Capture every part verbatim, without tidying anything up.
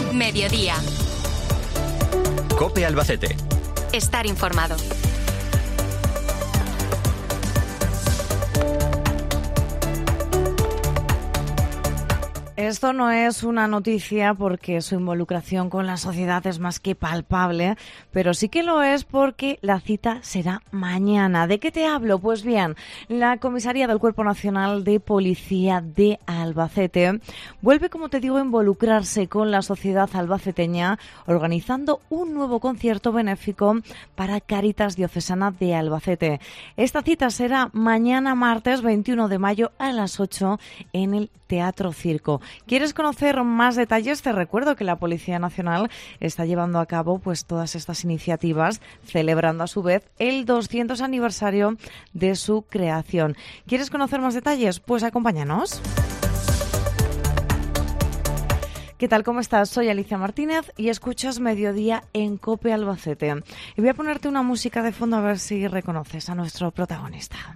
Mediodía. COPE Albacete. Estar informado. Esto no es una noticia porque su involucración con la sociedad es más que palpable, pero sí que lo es porque la cita será mañana. ¿De qué te hablo? Pues bien, la comisaría del Cuerpo Nacional de Policía de Albacete vuelve, como te digo, a involucrarse con la sociedad albaceteña organizando un nuevo concierto benéfico para Cáritas Diocesana de Albacete. Esta cita será mañana martes veintiuno de mayo a las ocho en el Teatro Circo. ¿Quieres conocer más detalles? Te recuerdo que la Policía Nacional está llevando a cabo pues todas estas iniciativas, celebrando a su vez el doscientos aniversario de su creación. ¿Quieres conocer más detalles? Pues acompáñanos. ¿Qué tal? ¿Cómo estás? Soy Alicia Martínez y escuchas Mediodía en COPE Albacete. Y voy a ponerte una música de fondo a ver si reconoces a nuestro protagonista.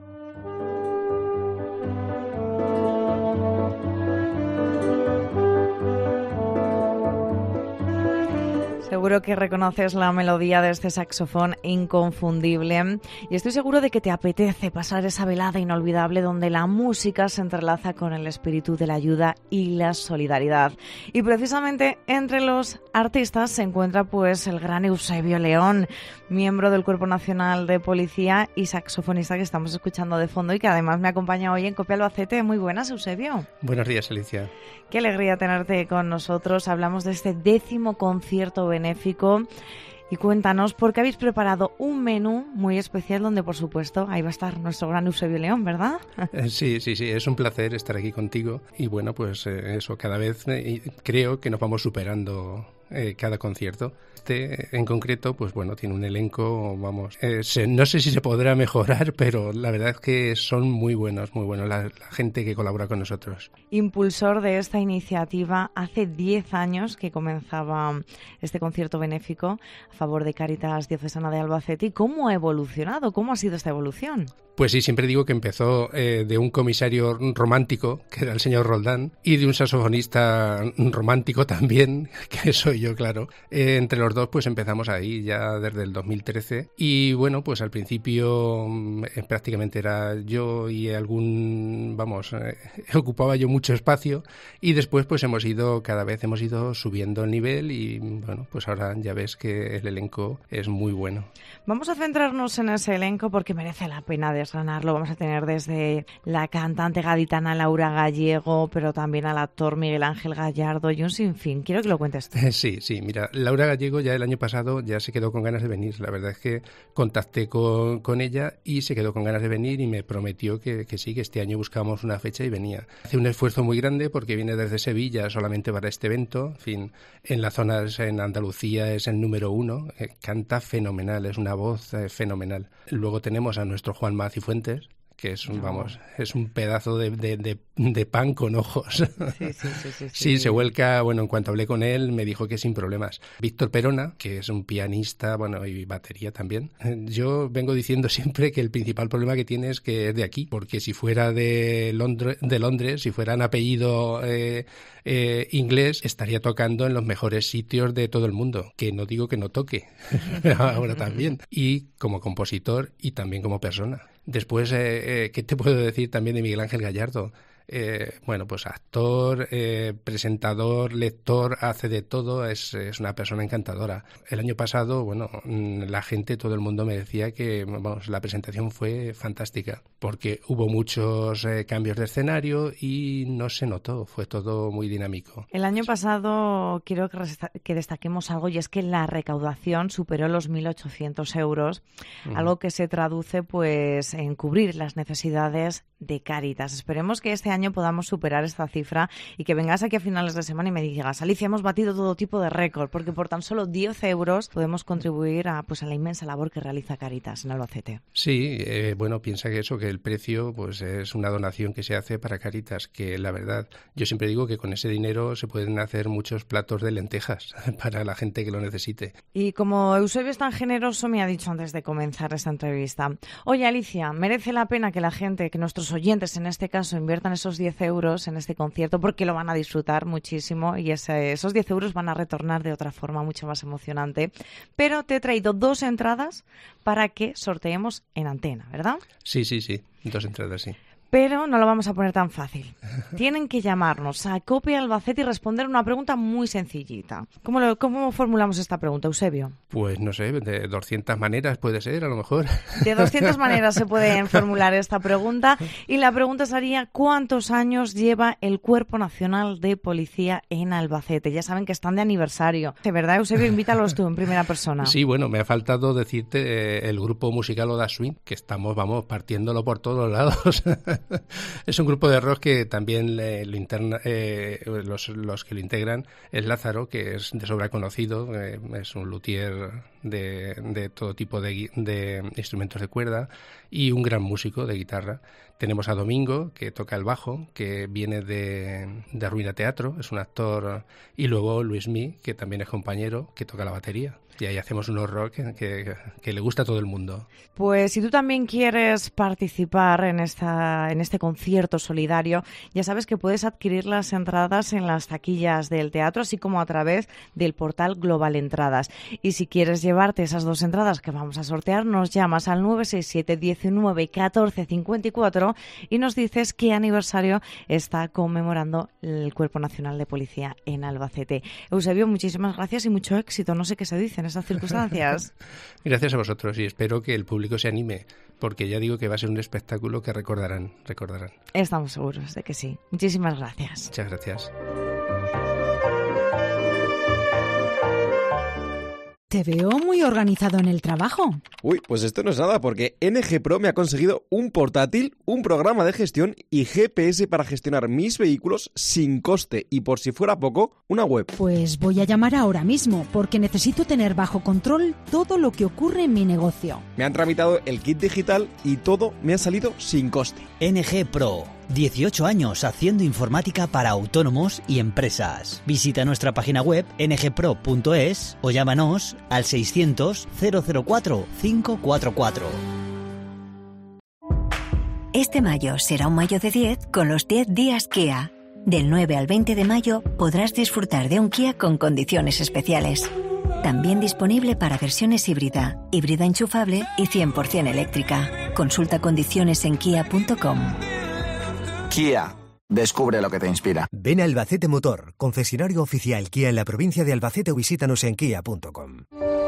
Seguro que reconoces la melodía de este saxofón inconfundible y estoy seguro de que te apetece pasar esa velada inolvidable donde la música se entrelaza con el espíritu de la ayuda y la solidaridad. Y precisamente entre los artistas se encuentra pues el gran Eusebio León, miembro del Cuerpo Nacional de Policía y saxofonista que estamos escuchando de fondo y que además me acompaña hoy en COPE Albacete. Muy buenas, Eusebio. Buenos días, Alicia. Qué alegría tenerte con nosotros. Hablamos de este décimo concierto benéfico y cuéntanos, porque habéis preparado un menú muy especial donde, por supuesto, ahí va a estar nuestro gran Eusebio León, ¿verdad? Sí, sí, sí, es un placer estar aquí contigo y bueno, pues eh, eso, cada vez eh, creo que nos vamos superando eh, cada concierto. Este en concreto, pues bueno, tiene un elenco, vamos, eh, se, no sé si se podrá mejorar, pero la verdad es que son muy buenos, muy buenos la, la gente que colabora con nosotros. Impulsor de esta iniciativa, hace diez años que comenzaba este concierto benéfico a favor de Cáritas Diocesana de Albacete. ¿Y cómo ha evolucionado? ¿Cómo ha sido esta evolución? Pues sí, siempre digo que empezó eh, de un comisario romántico, que era el señor Roldán, y de un saxofonista romántico también, que soy yo, claro. Eh, entre los dos pues empezamos ahí ya desde el dos mil trece y bueno, pues al principio eh, prácticamente era yo y algún, vamos, eh, ocupaba yo mucho espacio y después pues hemos ido, cada vez hemos ido subiendo el nivel y bueno, pues ahora ya ves que el elenco es muy bueno. Vamos a centrarnos en ese elenco porque merece la pena desgranarlo. Vamos a tener desde la cantante gaditana Laura Gallego, pero también al actor Miguel Ángel Gallardo y un sinfín. Quiero que lo cuentes tú. Sí, sí, mira, Laura Gallego ya el año pasado ya se quedó con ganas de venir. La verdad es que contacté con, con ella y se quedó con ganas de venir y me prometió que, que sí, que este año buscábamos una fecha y venía. Hace un esfuerzo muy grande porque viene desde Sevilla solamente para este evento. En fin, en las zonas en Andalucía es el número uno. Eh, canta fenomenal, es una voz eh, fenomenal. Luego tenemos a nuestro Juan Macifuentes, que es un, no. vamos, es un pedazo de, de, de, de pan con ojos. Sí, sí, sí, sí, sí. Sí, se vuelca, bueno, en cuanto hablé con él, me dijo que sin problemas. Víctor Perona, que es un pianista, bueno, y batería también. Yo vengo diciendo siempre que el principal problema que tiene es que es de aquí, porque si fuera de Londres, de Londres si fuera un apellido eh, eh, inglés, estaría tocando en los mejores sitios de todo el mundo, que no digo que no toque, ahora también. Y como compositor y también como persona. Después, eh, eh, ¿qué te puedo decir también de Miguel Ángel Gallardo? Eh, bueno, pues actor, eh, presentador, lector, hace de todo, es, es una persona encantadora. El año pasado, bueno, la gente, todo el mundo me decía que vamos, la presentación fue fantástica, porque hubo muchos eh, cambios de escenario y no se notó, fue todo muy dinámico. El año pasado quiero que, resta- que destaquemos algo y es que la recaudación superó los mil ochocientos euros, uh-huh. algo que se traduce pues en cubrir las necesidades de Cáritas. Esperemos que este año año podamos superar esta cifra y que vengas aquí a finales de semana y me digas, Alicia, hemos batido todo tipo de récord, porque por tan solo diez euros podemos contribuir a, pues, a la inmensa labor que realiza Cáritas en Albacete. Sí, eh, bueno, piensa que eso, que el precio pues es una donación que se hace para Cáritas, que la verdad, yo siempre digo que con ese dinero se pueden hacer muchos platos de lentejas para la gente que lo necesite. Y como Eusebio es tan generoso, me ha dicho antes de comenzar esta entrevista, oye, Alicia, merece la pena que la gente, que nuestros oyentes en este caso, inviertan esos esos diez euros en este concierto porque lo van a disfrutar muchísimo y ese, esos diez euros van a retornar de otra forma mucho más emocionante. Pero te he traído dos entradas para que sorteemos en antena, ¿verdad? Sí, sí, sí, dos entradas, sí. Pero no lo vamos a poner tan fácil. Tienen que llamarnos a Cope Albacete y responder una pregunta muy sencillita. ¿Cómo, lo, ¿Cómo formulamos esta pregunta, Eusebio? Pues no sé, de doscientas maneras puede ser, a lo mejor. De doscientas maneras se puede formular esta pregunta. Y la pregunta sería, ¿cuántos años lleva el Cuerpo Nacional de Policía en Albacete? Ya saben que están de aniversario. De verdad, Eusebio, invítalos tú en primera persona. Sí, bueno, me ha faltado decirte eh, el grupo musical Oda Swing, que estamos, vamos, partiéndolo por todos lados. Es un grupo de rock que también eh, lo interna, eh, los, los que lo integran es Lázaro, que es de sobra conocido, eh, es un luthier de, de todo tipo de, de instrumentos de cuerda y un gran músico de guitarra. Tenemos a Domingo, que toca el bajo, que viene de, de Ruina Teatro, es un actor, y luego Luismi, que también es compañero, que toca la batería. Y ahí hacemos unos rock que, que, que le gusta a todo el mundo. Pues si tú también quieres participar en esta en este concierto solidario, ya sabes que puedes adquirir las entradas en las taquillas del teatro, así como a través del portal Global Entradas. Y si quieres llevarte esas dos entradas que vamos a sortear, nos llamas al nueve seis siete, diecinueve, catorce, cincuenta y cuatro y nos dices qué aniversario está conmemorando el Cuerpo Nacional de Policía en Albacete. Eusebio, muchísimas gracias y mucho éxito. No sé qué se dice en esas circunstancias. Gracias a vosotros y espero que el público se anime, porque ya digo que va a ser un espectáculo que recordarán, recordarán. Estamos seguros de que sí. Muchísimas gracias. Muchas gracias. Te veo muy organizado en el trabajo. Uy, pues esto no es nada, porque N G Pro me ha conseguido un portátil, un programa de gestión y G P S para gestionar mis vehículos sin coste y, por si fuera poco, una web. Pues voy a llamar ahora mismo, porque necesito tener bajo control todo lo que ocurre en mi negocio. Me han tramitado el kit digital y todo me ha salido sin coste. N G Pro. dieciocho años haciendo informática para autónomos y empresas. Visita nuestra página web ene ge pro punto es o llámanos al seiscientos, cero cero cuatro, cinco cuatro cuatro. Este mayo será un mayo de diez con los diez días Kia. Del nueve al veinte de mayo podrás disfrutar de un Kia con condiciones especiales. También disponible para versiones híbrida, híbrida enchufable y cien por ciento eléctrica. Consulta condiciones en kia punto com. Kia. Descubre lo que te inspira. Ven a Albacete Motor, concesionario oficial Kia en la provincia de Albacete o visítanos en kia punto com.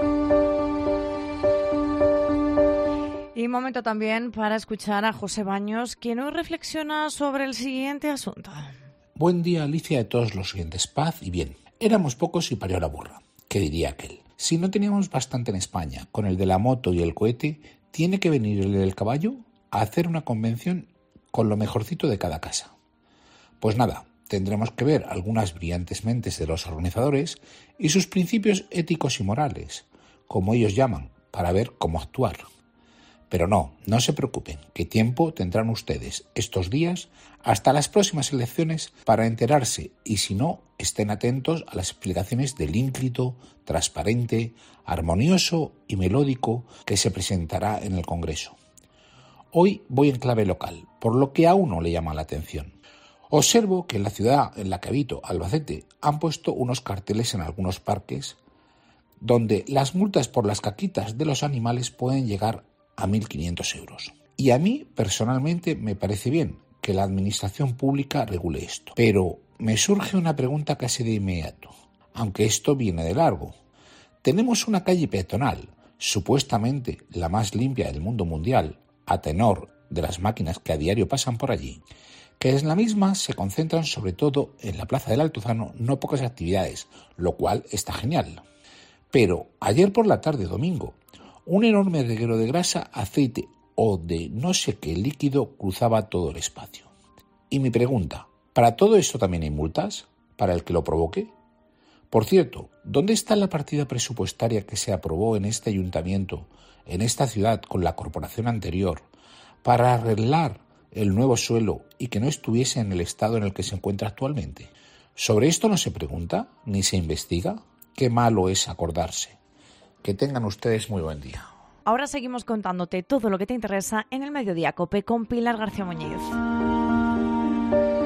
Y momento también para escuchar a José Baños, quien hoy reflexiona sobre el siguiente asunto. Buen día, Alicia, de todos los oyentes. Paz y bien. Éramos pocos y parió la burra. ¿Qué diría aquel? Si no teníamos bastante en España con el de la moto y el cohete, ¿tiene que venir el del caballo a hacer una convención con lo mejorcito de cada casa? Pues nada, tendremos que ver algunas brillantes mentes de los organizadores y sus principios éticos y morales, como ellos llaman, para ver cómo actuar. Pero no, no se preocupen, que tiempo tendrán ustedes estos días hasta las próximas elecciones para enterarse y, si no, estén atentos a las explicaciones del ínclito, transparente, armonioso y melódico que se presentará en el Congreso. Hoy voy en clave local, por lo que a uno le llama la atención. Observo que en la ciudad en la que habito, Albacete, han puesto unos carteles en algunos parques donde las multas por las caquitas de los animales pueden llegar a mil quinientos euros. Y a mí, personalmente, me parece bien que la administración pública regule esto. Pero me surge una pregunta casi de inmediato, aunque esto viene de largo. Tenemos una calle peatonal, supuestamente la más limpia del mundo mundial, a tenor de las máquinas que a diario pasan por allí, que en la misma se concentran sobre todo en la Plaza del Altozano no pocas actividades, lo cual está genial. Pero ayer por la tarde, domingo, un enorme reguero de grasa, aceite o de no sé qué líquido cruzaba todo el espacio. Y mi pregunta, ¿para todo esto también hay multas? ¿Para el que lo provoque? Por cierto, ¿dónde está la partida presupuestaria que se aprobó en este ayuntamiento, en esta ciudad con la corporación anterior, para arreglar el nuevo suelo y que no estuviese en el estado en el que se encuentra actualmente? ¿Sobre esto no se pregunta ni se investiga? Qué malo es acordarse. Que tengan ustedes muy buen día. Ahora seguimos contándote todo lo que te interesa en el Mediodía Cope con Pilar García Muñiz.